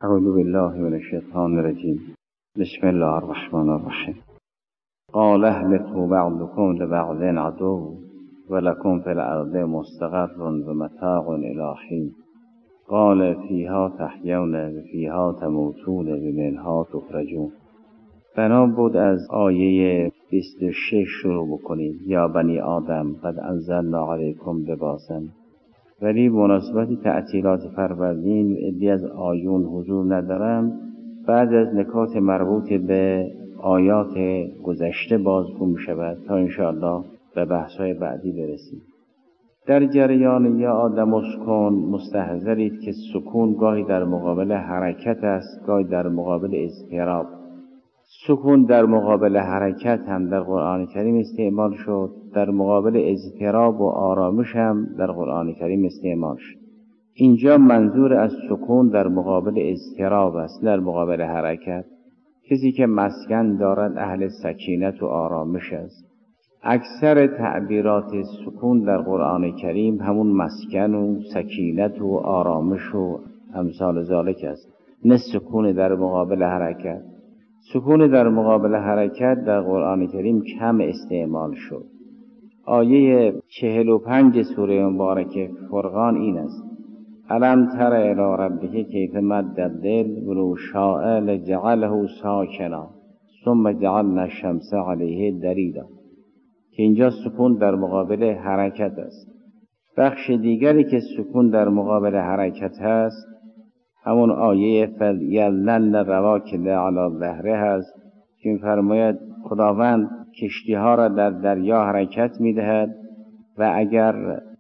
اعوذ بالله من الشیطان الرجیم. بسم الله الرحمن الرحیم. قال اهبطوا بعضكم لبعض عدو ولكم في الارض مستقر ومتاع الی حین. قال فیها تحیون و فیها تموتون و منها تخرجون. بنا بود از آیه 26 شروع بکنید. یا بنی آدم قد انزلنا علیکم لباسا. ولی مناسبت تعطیلات فروردین عده‌ای از آیون حضور ندارم. بعد از نکات مربوط به آیات گذشته بازگو می شود تا انشاءالله به بحث‌های بعدی برسیم. در جریان یا آدم اسکن مستحضرید که سکون گاهی در مقابل حرکت است، گاهی در مقابل اضطراب. سکون در مقابل حرکت هم در قرآن کریم استعمال شد، در مقابل اضطراب و آرامش هم در قرآن کریم استعمال شد. اینجا منظور از سکون در مقابل اضطراب است، در مقابل حرکت. کسی که مسکن دارد اهل سکینت و آرامش است. اکثر تعبیرات سکون در قرآن کریم همون مسکن و سکینت و آرامش و امثال ذالک است، نه سکون در مقابل حرکت. سکون در مقابل حرکت در قرآن کریم کم استعمال شد. آیه 45 سوره مبارکه فرقان این است: الم تر الی ربک کیف مد الظل ولو شاء لجعله ساکنا ثم جعلنا الشمس علیه دلیلا. که اینجا سکون در مقابل حرکت است. بخش دیگری که سکون در مقابل حرکت هست همون آیه فَلْيَظْلَلْنَ رَوَاكِدَ عَلَى ظَهْرِهَا هست که می‌فرماید خداوند کشتی ها را در دریا حرکت می‌دهد و اگر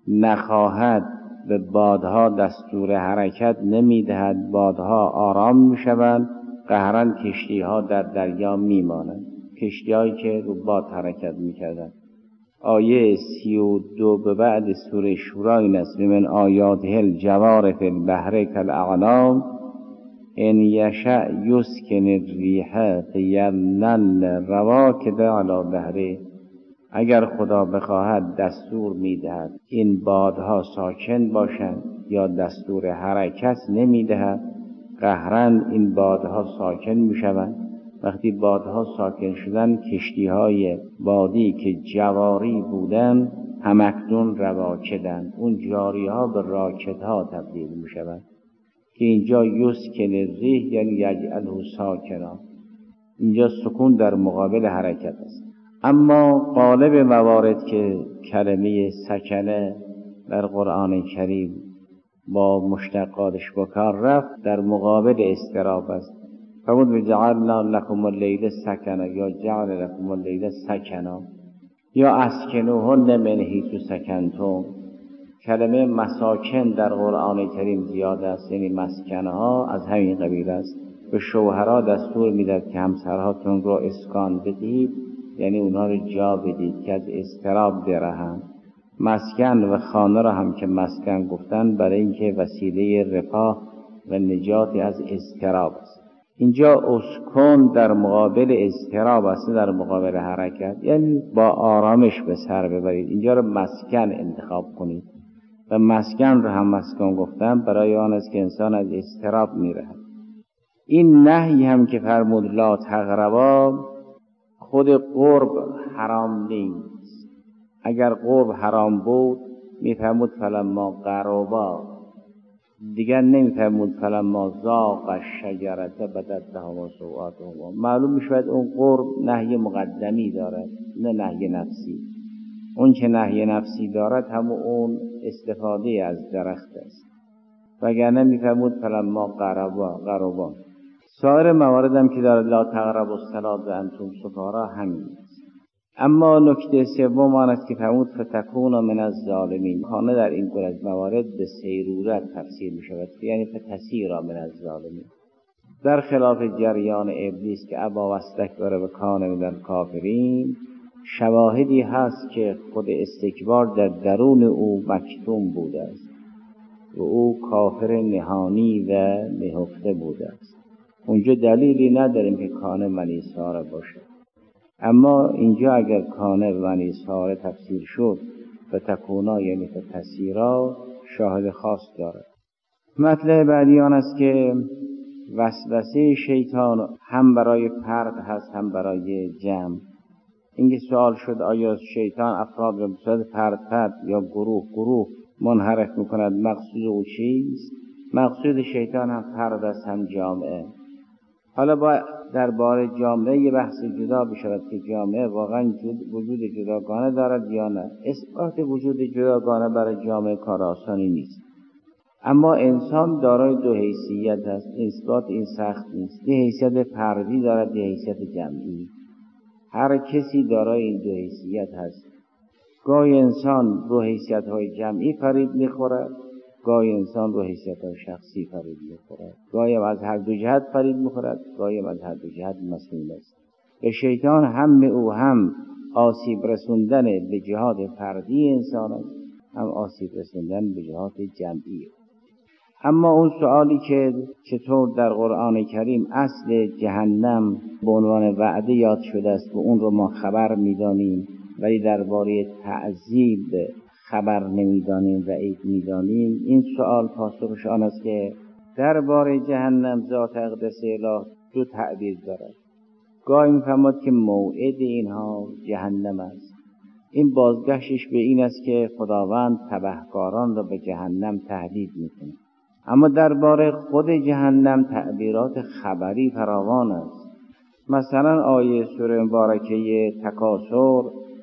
نخواهد به بادها دستور حرکت نمی‌دهد، بادها آرام می‌شوند، قهراً کشتی ها در دریا می‌مانند، کشتی‌هایی که رو باد حرکت می‌کردند. آیه 32 به بعد سوره شورا این است: من آیاته الجوار فی البحر کالاعلام ان یشأ یسکن الریح فیظللن رواکد علی ظهره. اگر خدا بخواهد دستور میدهد این بادها ساکن باشند یا دستور حرکت نمیدهد، قهراً این بادها ساکن میشوند. وقتی بادها ساکن شدن، کشتی‌های بادی که جواری بودن همکنون رواکدن، اون جاری‌ها به راکدها تبدیل می‌شوند. که اینجا یسکن الریح یعنی یجعله ساکنا. اینجا سکون در مقابل حرکت است. اما غالب موارد که کلمه سکنه در قرآن کریم با مشتقاتش به کار رفت در مقابل اضطراب است. فرمود جعلنا لكم اللیل سکنا یا جعل لكم اللیل سکنا یا اسکنوهن من حیث سکنتم. کلمه مساکن در قرآن کریم زیاد است، یعنی مسکنها از همین قبیل است. به شوهرها دستور میدهد که همسرهاتون رو اسکان بدید، یعنی اونها رو جا بدید که از اضطراب برهند. مسکن و خانه را هم که مسکن گفتن برای اینکه وسیله رفاه و نجات از اضطراب است. اینجا اسکن در مقابل اضطراب است، در مقابل حرکت، یعنی با آرامش به سر ببرید. اینجا رو مسکن انتخاب کنید و مسکن رو هم مسکن گفتن برای آن است که انسان از اضطراب میرهد. این نهی هم که فرمود لا تقربا، خود قرب حرام نیست. اگر قرب حرام بود میفرمود فلما قربا، دیگر نمیفرمود فلما ذاق الشجرة بدت لهما سوآتهما. معلوم میشود اون قرب نهی مقدمی دارد، نه نهی نفسی. اون که نهی نفسی دارد همون اون استفاده از درخت است، وگرنه میفرمود فلما قربا. سایر موارد هم که دارد لا تقربوا الصلاة وانتم سکارا همین است. اما نکته سوم آن است که فرمود فتکون من الظالمین. خانه در این گونه از موارد به سیرورت تفسیر می شود، یعنی فتسیرا من الظالمین، در خلاف جریان ابلیس که ابا واستکبر و کان من الکافرین. شواهدی هست که خود استکبار در درون او مکتوم بوده است و او کافر نهانی و نهفته بوده است. اونجا دلیلی نداریم که کان بنی اسرائیل باشد. اما اینجا اگر کانه بنی اسرائیل تفسیر شد و تکونا یعنی فتسیرا، شاهد خاص دارد. مطلب بعدی آن است که وسوسه شیطان هم برای فرد هست هم برای جمع. اینکه سوال شد آیا شیطان افراد را به صورت فرد یا گروه منحرف میکند، مقصود او چیست؟ مقصود شیطان هم فرد است هم جامعه. حالا با درباره جامعه یه بحث جدا بشود که جامعه واقعا وجود جداگانه دارد یا نه. اثبات وجود جداگانه برای جامعه کار آسانی نیست، اما انسان دارای دو حیثیت است. اثبات این سخت نیست. یه حیثیت فردی دارد، یه حیثیت جمعی. هر کسی دارای این دو حیثیت هست. گاهی انسان رو حیثیت‌های جمعی فریب می‌خورد، گاهی انسان رو حیثیت‌های شخصی فریب می‌خورد. گاهی از هر دو جهت فریب می‌خورد، گاهی از هر دو جهت مسئول است. به شیطان هم او هم آسیب رسوندن به جهات فردی انسان است، هم آسیب رسوندن به جهات جمعی. اما اون سوالی که چطور در قرآن کریم اصل جهنم به عنوان وعده یاد شده است و اون رو ما خبر می‌دانیم ولی درباره تعذیب خبر نمی‌دانیم و عید می‌دانیم، این سوال پاسخش آن است که درباره جهنم ذات اقدس اله دو تعبیر دارد. گاهی می‌فرماد که موعد اینها جهنم است. این بازگشتش به این است که خداوند تبهکاران را به جهنم تهدید می‌کند. اما درباره خود جهنم تعبیرات خبری فراوان است. مثلا آیه سوره مبارکه تکاثر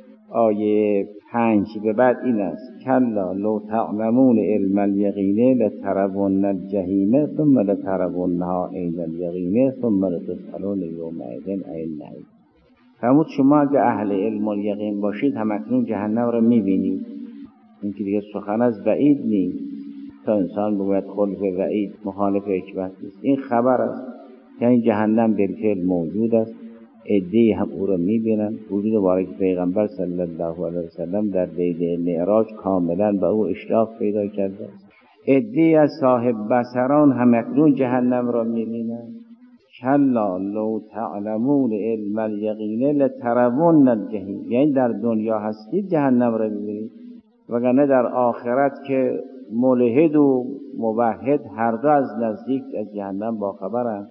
آیه 5 به بعد این است: کلا لو تعلمون علم الیقین لترون الجحیم ثم لترونها عین الیقین ثم لتسألون یومئذ عن النعیم. فرمود شما اگه اهل علم الیقین باشید همکنون جهنم را میبینید. این که دیگه سخن از بعید نیست تا انسان بگوید خلف وعید مخالف حکمت نیست. این خبر است، یعنی جهنم بالفعل موجود است. عده‌ای هم او را می‌بینند. وجود مبارک پیغمبر صلی الله علیه وسلم در لیله معراج کاملا به او اشراف پیدا کرده است. عده‌ای از صاحب بصران هم اکنون جهنم را می‌بینند. کلا لو تعلمون علم الیقین لترون الجحیم، یعنی در دنیا هستید جهنم را می‌بینید، وگرنه در آخرت که ملحد و موحد هر دو از نزدیک از جهنم باخبرند.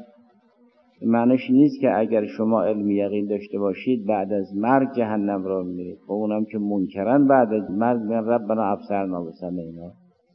معنیش نیست که اگر شما علم یقین داشته باشید بعد از مرگ جهنم را می‌بینید، و اونم که منکرن بعد از مرگ میگن ربنا ابصرنا و سمعنا.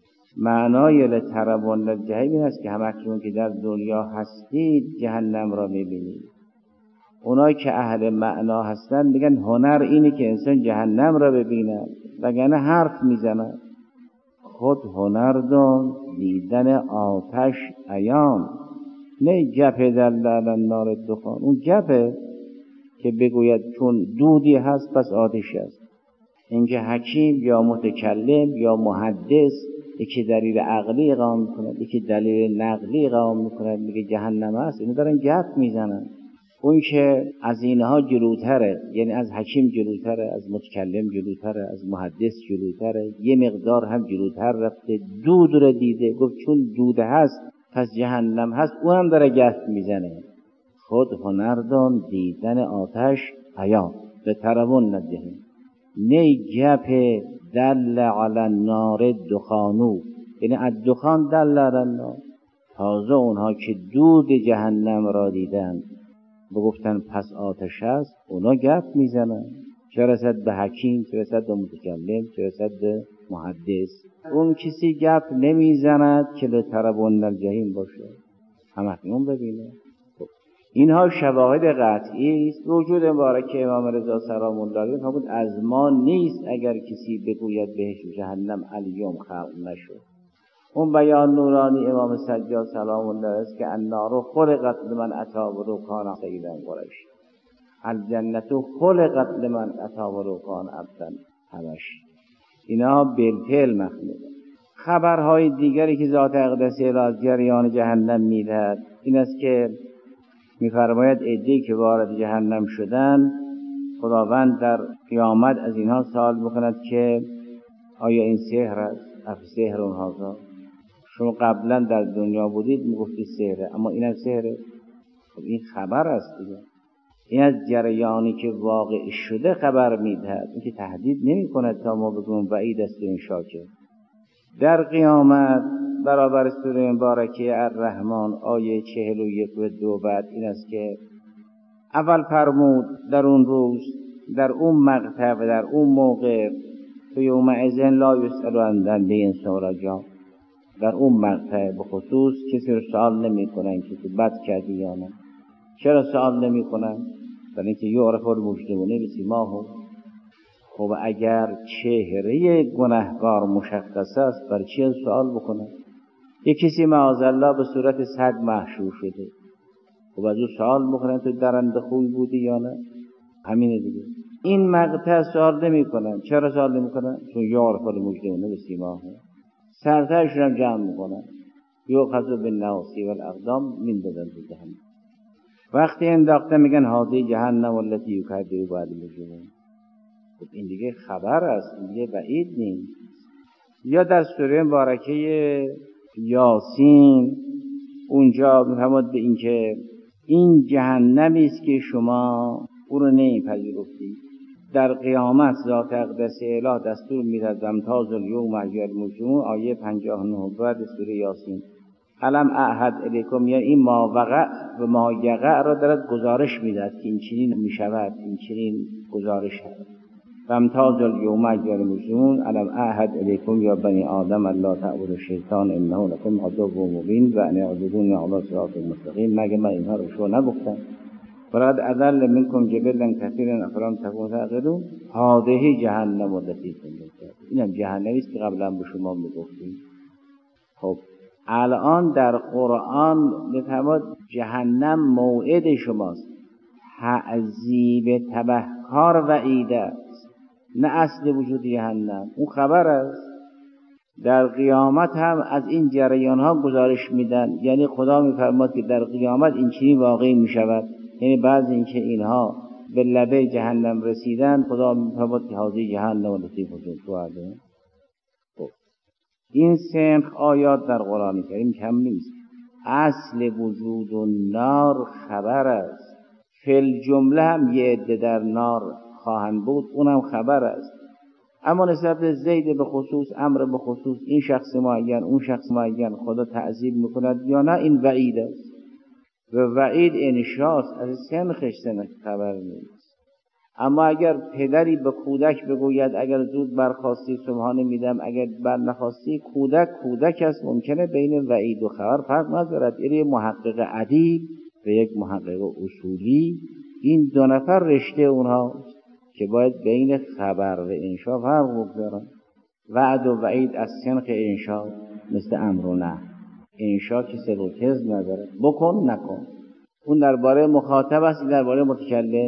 معنای لترون الجحیم این است که همکنون که در دنیا هستید جهنم را می‌بینید. اونایی که اهل معنا هستند میگن هنر اینه که انسان جهنم را ببیند، وگرنه حرف میزنند. خود هنر دان دیدن آتش عیان، نه گپ دل علی النار دخان. اون گپه که بگوید چون دودی هست پس آتشی است. اینکه حکیم یا متکلم یا محدث یکی دلیل عقلی اقام میکند، یکی دلیل نقلی اقام میکند، میگه جهنم است، اینو دارن گپ میزنن. اون که از اینها جلوتره، یعنی از حکیم جلوتره، از متکلم جلوتره، از محدث جلوتره، یه مقدار هم جلوتر رفته، دود رو دیده، گفت چون دود هست پس جهنم هست، اونم داره گپ میزنه. خود هنردان دیدن آتش عیان لترون الجحیم، نه گپ دل علی النار دخانو، یعنی از دخان دل علی النار. تازه اونها که دود جهنم را دیدن بگفتن پس آتش است، اونا گپ میزنن. چه رسد به حکیم، چه رسد به متکلم، چه رسد به محدث. اون کسی گپ نمیزند که لترون الجحیم باشه، همکنون ببینه. اینها شواهد قطعی است. وجود مبارک امام رضا سلام الله علیه فرمود از ما نیست اگر کسی بگوید بهش و جهنم الیوم خلق نشد. اون بیان نورانی امام سجاد سلام الله علیه است که النار خلقت لمن اتی و کان سیدا قریش، الجنة خلقت لمن اتی و کان عبدا حبش. اینا بالفعل مخلوق. خبرهای دیگری که ذات اقدس اله از جریان جهنم میدهد این است که می‌فرماید عده‌ای که وارد جهنم شدن، خداوند در قیامت از اینها سوال می‌کند که آیا این سحر است؟ افسحر هذا؟ شما قبلا در دنیا بودید میگفتید سحره، اما این هم سحره؟ خب این خبر است دیگه. این از جریانی که واقع شده خبر میدهد، این که تهدید نمی‌کند تا ما بگویم وعید است و این شاکر. در قیامت برابر سوره مبارکه الرحمن آیه 41 و 2 بعد این است که اول فرمود در اون روز، در اون مقطع و در اون موقع، تو یومئذ لا یسأل عن ذنبه انس ولا جان، در اون مقطع به خصوص کسی رو سوال نمی کنن که تو بد کردی یا نه. چرا سوال نمی کنن؟ برای اینکه یعرف المجرمون بسیماهم. خب اگر چهره گنهکار مشخص است برای چی سوال بکنن؟ یک کسی معاذالله به صورت سگ محشور شده، خب از او سوال بکنن تو درنده خوبی بودی یا نه؟ همینه دیگه. این مقطع سوال نمی کنن. چرا سوال نمی کنن؟ چون یعرف المجرمون بسیماهم. سرتاشون هم جمع میکنن، یؤخذ بالنواصی والاقدام من بدن جهنم. وقتی انداخته میگن هذه جهنم التي یکذب بها المجرمون. خب این دیگه خبر است، این دیگه بعید نیست. یا در سوره مبارکه یاسین اونجا میفرماد به این که این جهنمی است که شما او رو نمیپذیرفتید. در قیامت ذات اقدس اله دستور میداد امتاز الیوم ایها المجرمون، آیه 59 بعد سوره یاسین. الم اعهد الیکم، یا این ما وقع و ما یقع را دارد گزارش میداد که این چنین میشود، این چنین گزارش هست. امتاز الیوم ایها المجرمون الم اعهد الیکم یا بنی آدم الا تعبدوا الشیطان انه لکم عدو مبین و ان اعبدونی علی صراط مستقیم. مگه من اینها رو شما نگفتم؟ ولقد اضل منکم جبلا کثیرا افلم تکونوا تعقلون. هذه جهنم التي کنتم توعدون. اینم جهنمی است که قبلا به شما میگفتیم. خب الان در قرآن میفرماد جهنم موعد شماست. تعذیب تبهکار وعیده است، نه اصل وجود جهنم. اون خبر است. در قیامت هم از این جریان ها گزارش میدن. یعنی خدا میفرماد که در قیامت این چنین واقعی میشود. یعنی بعض اینکه اینها به لبه جهنم رسیدن، خدا میفرماد که هذه جهنم التي کنتم توعدون. این سنخ آیات در قرآن کریم کم نیست. اصل وجود النار خبر است. فی الجمله هم یه عده در نار خواهند بود، اونم خبر است. اما نسبت به زید به خصوص، امر به خصوص، این شخص معین اون شخص معین خدا تعذیب میکند یا نه، این وعید است. و وعید انشاست، از سنخش سنخ خبر نیست. اما اگر پدری به کودک بگوید اگر زود برخواستی سبحانه میدم، اگر بر نخواستی، کودک است، ممکنه بین وعید و خبر فرق نذارد. یعنی محقق ادیب و یک محقق اصولی، این دو نفر رشته اونها که باید بین خبر و انشا فرق بگذارن. وعد و وعید از سنخ انشا مثل امر و نهی. انشا که صدق و کذب نداره، بکن نکن. اون درباره مخاطب است، درباره متکلم.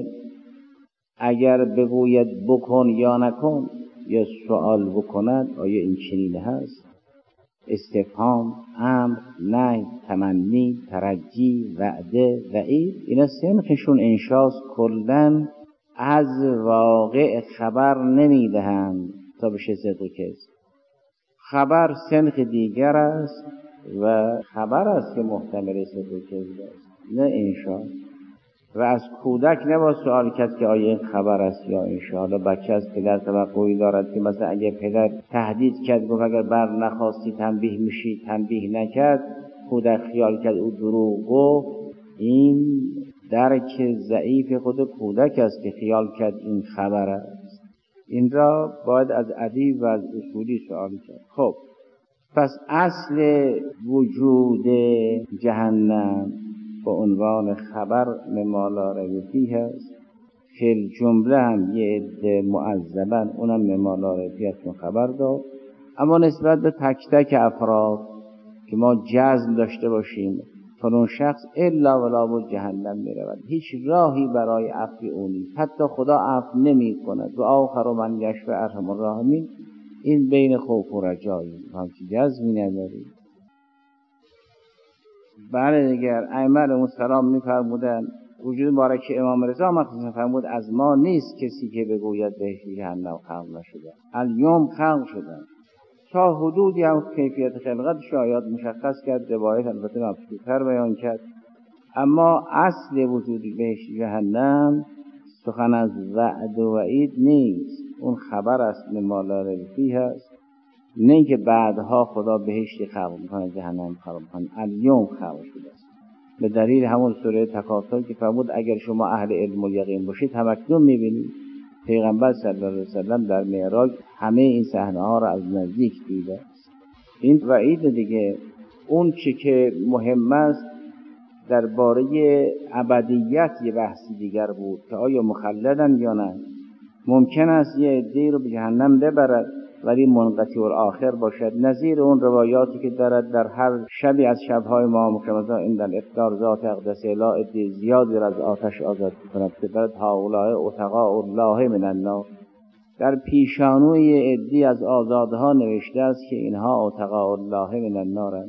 اگر بگوید بکن یا نکن یا سوال بکند، آیا این چنین هست؟ استفهام، امر، نهی، تمنی، ترجی، وعده، وعید، اینا سنخشون انشاست. کلن از واقع خبر نمیدهند تا بشه صدق و کذب. خبر سنخ دیگر است و خبر است که محتمل صدق و کذب است، نه انشا. و از کودک نباید سوال کرد که آیا این خبر است یا انشا. حالا بچه از پدر توقعی دارد که مثلا اگه پدر تهدید کرد گفت اگر بر نخواستی تنبیه میشی، تنبیه نکرد، کودک خیال کرد او دروغ گفت. این درک ضعیف خود کودک است که خیال کرد این خبر است. این را باید از ادیب و از اصولی سوال کرد. خب پس اصل وجود جهنم با عنوان خبر مما لا ریب فیه است. فی الجمله هم یه عده معذبن، اونم مما لا ریب فیه است خبر داد. اما نسبت به تک تک افراد که ما جزم داشته باشیم فلان شخص الا ولا بود جهنم میرود، هیچ راهی برای عفو او نیست. حتی خدا عفو نمی کند. و آخر من یشفع ارحم الراحمین. این بین خوف و رجایی، همچی جزمی نداریم. بله دیگر ائمه علیهم السلام می‌فرمودند وجود مبارک امام رضا مخصوصا فرمود از ما نیست کسی که بگوید بهشت جهنم خلق نشده. الیوم خلق شدن. تا حدودی هم کیفیت خلقت شاید مشخص کرد، روایت البته مبسوط‌تر بیان کرد. اما اصل وجود بهشت جهنم سخن از وعد و وعید نیست، اون خبر است مما لا ریب فیه است. نه اینکه بعدها خدا بهشتی خلق میکنه جهنم خلق میکنه، الیوم خلق شده است. به دلیل همون سوره تکاثر که فرمود اگر شما اهل علم و یقین باشید همکنون میبینید. پیغمبر صلی الله علیه وسلم در معراج همه این صحنه ها را از نزدیک دیده است. این وعید دیگه. اون چی که مهم است درباره ابدیت یه بحثی دیگر بود که آیا مخلدن یا نه. ممکن است یه عده‌ای رو به جهنم ببرد ولی منقطع الآخر باشد، نظیر اون روایاتی که دارد در هر شبی از شبهای ما مکرمه این در افطار ذات اقدس اله عده زیادی را از آتش آزاد کند که دارد هؤلاء اتقاء الله من النار. در پیشانوی عده‌ای از آزادها نوشته است که اینها اتقاء الله من النارند.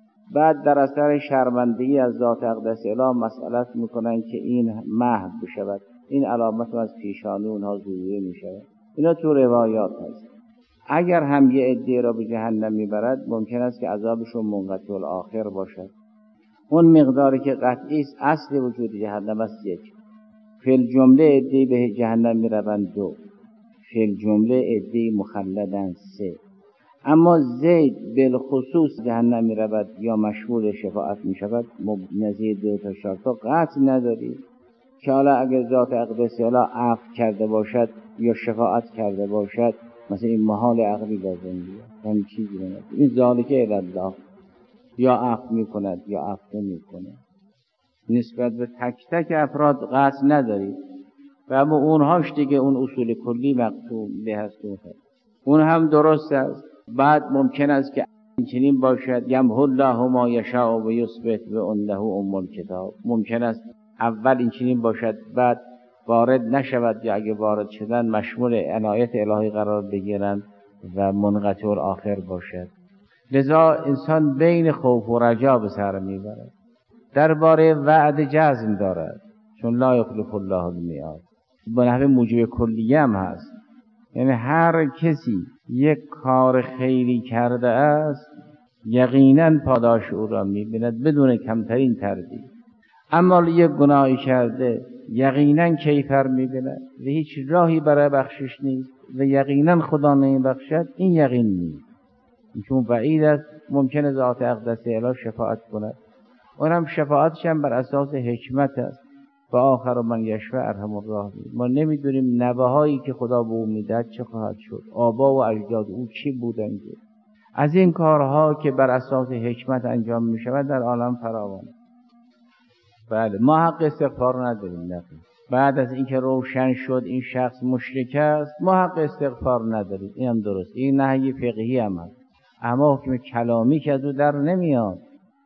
بعد در اثر شرمندگی از ذات اقدس اله مسئلت میکنن که این محو بشود، این علامت از پیشانی اونها ظهور میشود. اینا تو روایات هست. اگر هم یه عده را به جهنم میبرد ممکن است که عذابشون منقطع الآخر باشد. اون مقداری که قطعی است اصل وجود جهنم است یک. فی الجمله عده به جهنم میروند دو، فی الجمله عده مخلدند سه. اما زید بالخصوص جهنم می رود یا مشمول شفاعت می شود، نظیر دو تا شرطا قطع نداری که حالا اگر ذات اقدس اله عفو کرده باشد یا شفاعت کرده باشد، مثلا این محال عقلی لازم بیاد همین چیزی نمید. این ذالکه الله یا عفو می کند یا عفو نمی کند. نسبت به تک تک افراد قطع نداری و اما اونهاش دیگه اون اصول کلی مقطوع به هست. اون هم درست است. بعد ممکن است که چنین باشد یمحو الله ما یشاء و یثبت و عنده ام الکتاب. ممکن است اول این چنین باشد بعد وارد نشود یا اگه وارد شدن مشمول عنایت الهی قرار بگیرند و منقطع الآخر باشد. لذا انسان بین خوف و رجا به سر میبرد. درباره وعده جزم دارد چون لا یخلف الله المیعاد. به نحو موجب کلیه هم هست، یعنی هر کسی یک کار خیری کرده است یقینا پاداش او را می‌بیند بدون کمترین تردید. اما یک گناهی کرده یقینا کیفر می‌بیند و هیچ راهی برای بخشش نیست و یقینا خدا نمی‌بخشد. این یقین نیست، چون وعید است. ممکنه ذات اقدس اله شفاعت کند، اونم شفاعتش هم بر اساس حکمت است. و آخر من یشفع ارحم الراحمین. ما نمیدونیم نوه‌هایی که خدا به او میدهد چه خواهد شد، آبا و اجداد او چی بودند. از این کارها که بر اساس حکمت انجام میشود در عالم فراوان. بله ما حق استغفار نداریم. نه بعد از اینکه روشن شد این شخص مشرک است ما حق استغفار نداریم. این هم درست، این نهی فقهی هم هست. اما حکم کلامی که از او در نمیاد.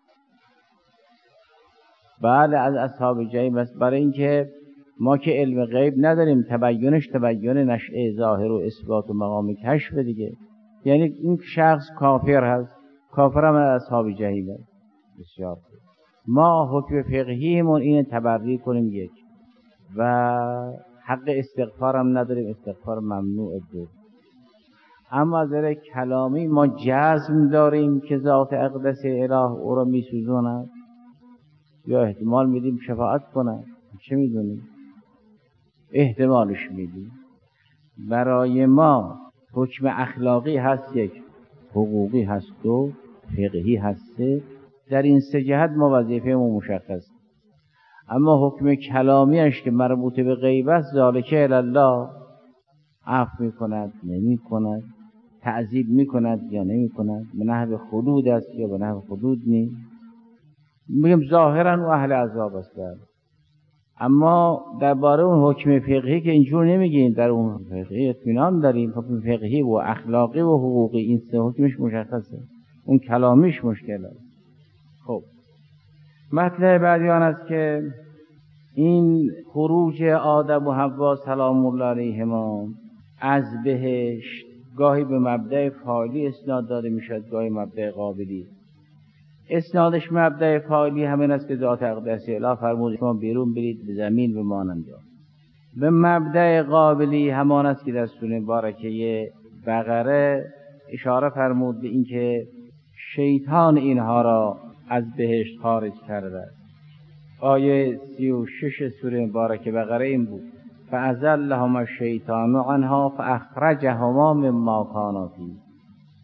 بله از اصحاب جحیم است، برای اینکه ما که علم غیب نداریم، تبیینش تبیین نشأه ظاهر و اثبات و مقام کشف دیگه. یعنی این شخص کافر هست، کافر هم از اصحاب جحیم است. بسیار خوب. ما حکم فقهیمون اینه تبری کنیم یک و حق استغفار هم نداریم، استغفار ممنوع دو. اما از نظر کلامی ما جزم داریم که ذات اقدس اله او را میسوزاند یا احتمال میدیم شفاعت کنه. چه میدونیم؟ احتمالش میدیم. برای ما حکم اخلاقی هست یک، حقوقی هست دو، فقهی هست سه. در این سه جهت ما وظیفه‌مون مشخص. اما حکم کلامیش که مربوط به غیب است، ذالکه الله عفو میکند نمی کند، تعذیب میکند یا نمی کند، به نحو خلود است یا به نحو خلود نیست. میگم ظاهرا و اهل عذاب است. اما درباره اون حکم فقهی که اینجور نمیگیم، در اون فقهی اطمینان داریم. حکم فقهی و اخلاقی و حقوقی این سه حکمش مشخصه، اون کلامیش مشکل است. خب مطلب بعدی آن است که این خروج آدم و حوا سلام الله علیهما از بهشت گاهی به مبدأ فاعلی اسناد داده میشد، گاهی مبدأ قابلی. اسنادش مبدأ فاعلی همین است که ذات اقدس اله فرمود شما بیرون برید به زمین به مانند آن. به مبدأ قابلی همان است که در سوره مبارکه بقره اشاره فرمود به اینکه شیطان اینها را از بهشت خارج کرده است. آیه 36 سوره مبارکه بقره این بود: فأزلهما الشیطان عنها فأخرجهما مما کانا فیه.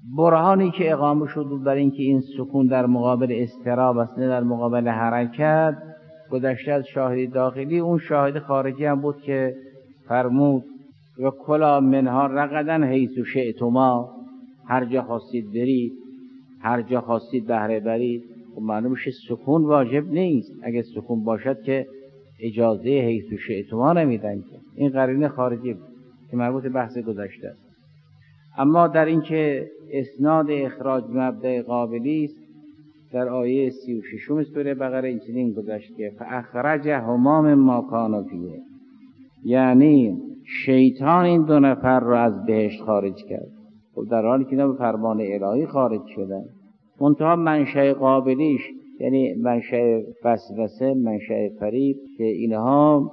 برهانی که اقامه شد برای اینکه این سکون در مقابل اضطراب است نه در مقابل حرکت گذشته از شاهد داخلی. اون شاهد خارجی هم بود که فرمود و کلا منها رغدن حیث شئتما، هر جا خواستید برید، هر جا خواستید بهره برید. خب معلوم میشه سکون واجب نیست. اگه سکون باشد که اجازه حیث شئتما نمیدن. این قرینه خارجی بود که مربوط به بحث گذشته است. اما در این که اسناد اخراج مبدأ قابلی است، در آیه 36 سوره بقره این چنین گذشت که فاخرجهما مما کانا فیه، یعنی شیطان این دو نفر را از بهشت خارج کرد. خب در حالی که اینا به فرمان الهی خارج شدن، منتها منشأ قابلیش یعنی منشأ وسوسه، منشأ فریب، که اینها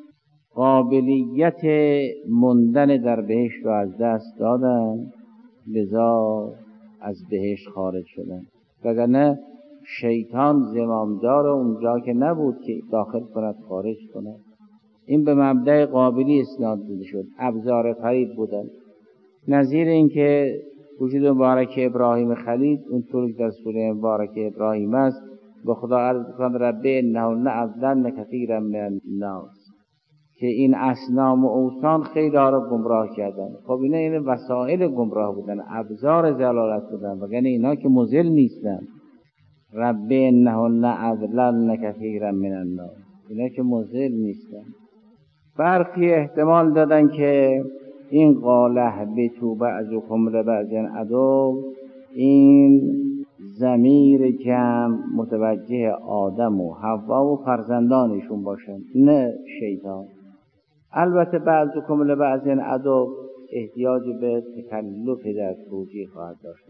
قابلیت موندن در بهشت را از دست دادن، لذا از بهشت خارج شدن. وگرنه شیطان زمامدار اونجا که نبود که داخل کند خارج کند. این به مبدأ قابلی اسناد دیده شد. ابزار فریب بودن. نظیر این که وجود مبارک ابراهیم خلیل اونطور که در سوره مبارک ابراهیم است، به خدا عرض کن ربی انهن اضللن کثیرا من الناس، که این اصنام و اوثان خیلی ها را گمراه کردن. خب اینا این وسایل گمراه بودن، ابزار ضلالت بودن، وگرنه اینا که مضل نیستن. ربی انهن اضللن کثیرا من الناس، اینا که مضل نیستن. برخی احتمال دادن که این قاله بتو بعضکم لبعض عدو، این ضمیر جمع متوجه آدم و حوا و فرزندانشون باشن، نه شیطان. البته بعضکم لبعض عدو احتیاج به تکلف در توجیه خواهد داشت،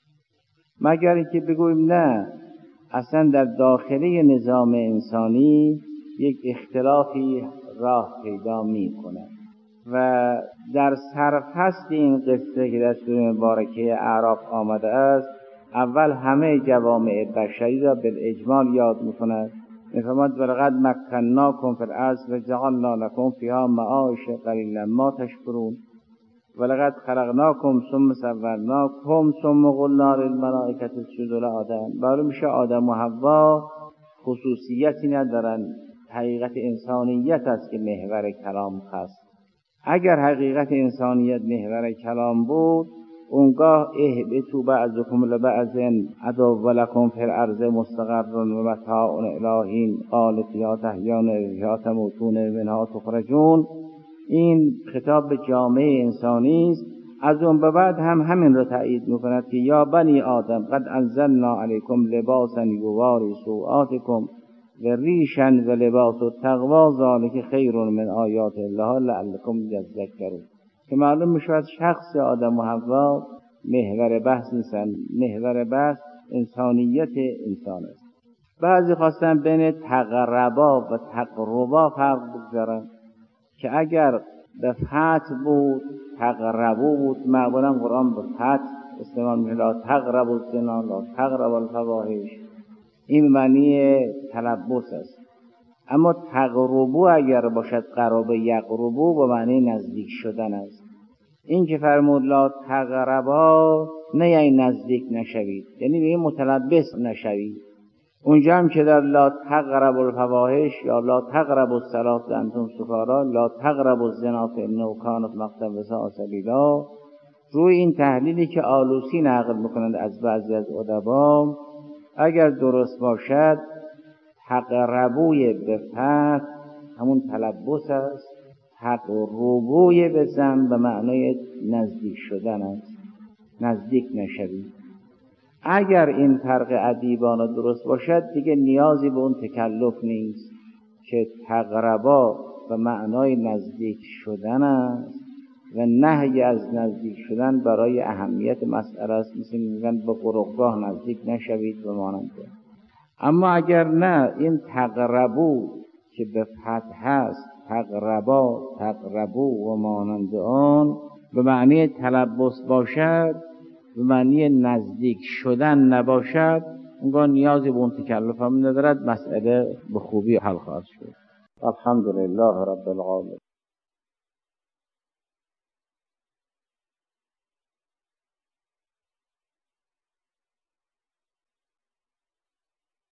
مگر اینکه بگوییم نه، اصلا در داخلی نظام انسانی یک اختلافی راه پیدا می کند و در سرفصل این قصه که در سوره مبارکه اعراف آمده است، اول همه جوامع بشری را بالاجمال یاد می کند. می‌فرماید ولقد مکناکم فی الارض و جعلنا لکم فیها معایش قلیلا ما تشکرون ولقد خلقناکم ثم صورناکم ثم قلنا للملائکة اسجدوا لآدم. معلوم میشه آدم و حوا خصوصیتی ندارن، حقیقت انسانیت است که محور کلام هست. اگر حقیقت انسانیت محور کلام بود، اونگاه اهبطوا بعضکم لبعض عدو ولکم فی الارض مستقر و متاع الی حین قال فیها تحیون و فیها تموتون منها تخرجون. این خطاب به جامعه انسانی است. از اون به بعد هم همین را تأیید میکند که یا بنی آدم قد انزلنا علیکم لباسا یواری سوآتکم و ریشن و لباس التقوی ذلک خیر من آیات الله لعلکم تذکرون. که معلوم میشود شخص آدم و حوا محور بحث نیستن، محور بحث انسانیت انسان است. بعضی خواستن بین تقربا و تقربا فرق بگذارن که اگر به فتح بود تقربو بود، معمولا قرآن به فتح استعمال میشه، لا تقربوا الزنا لا تقربوا الفواحش، این معنی تلبس است. اما تقربو اگر باشد قرابه یقربو به معنی نزدیک شدن است. این که فرمود لا تقربا نه یعنی نزدیک نشوید، یعنی به این متلبس نشوید. اونجا هم که در لا تقربوا الفواحش یا لا تقربوا الصلاة وانتم سکاری لا تقربوا الزنا فانه کان مقتا و ساء سبیلا، روی این تحلیلی که آلوسی نقل میکنند از بعضی از ادبا، اگر درست باشد تقربوی به فتح همون تلبس است، تقربوی به ضم به معنای نزدیک شدن است، نزدیک نشوید. اگر این فرق ادیبانه درست باشد دیگه نیازی به اون تکلف نیست که تقربا به معنای نزدیک شدن است و نهی از نزدیک شدن برای اهمیت مسئله است. مثل میگن به قربگاه نزدیک نشوید و مانند. اما اگر نه، این تقربو که به فتح است، تقربا تقربو و مانند آن به معنی تلبس باشد، به معنی نزدیک شدن نباشد، اونگاه نیازی به اون تکلف هم ندارد، مسئله به خوبی حل خواهد شد. الحمدلله رب العالمین.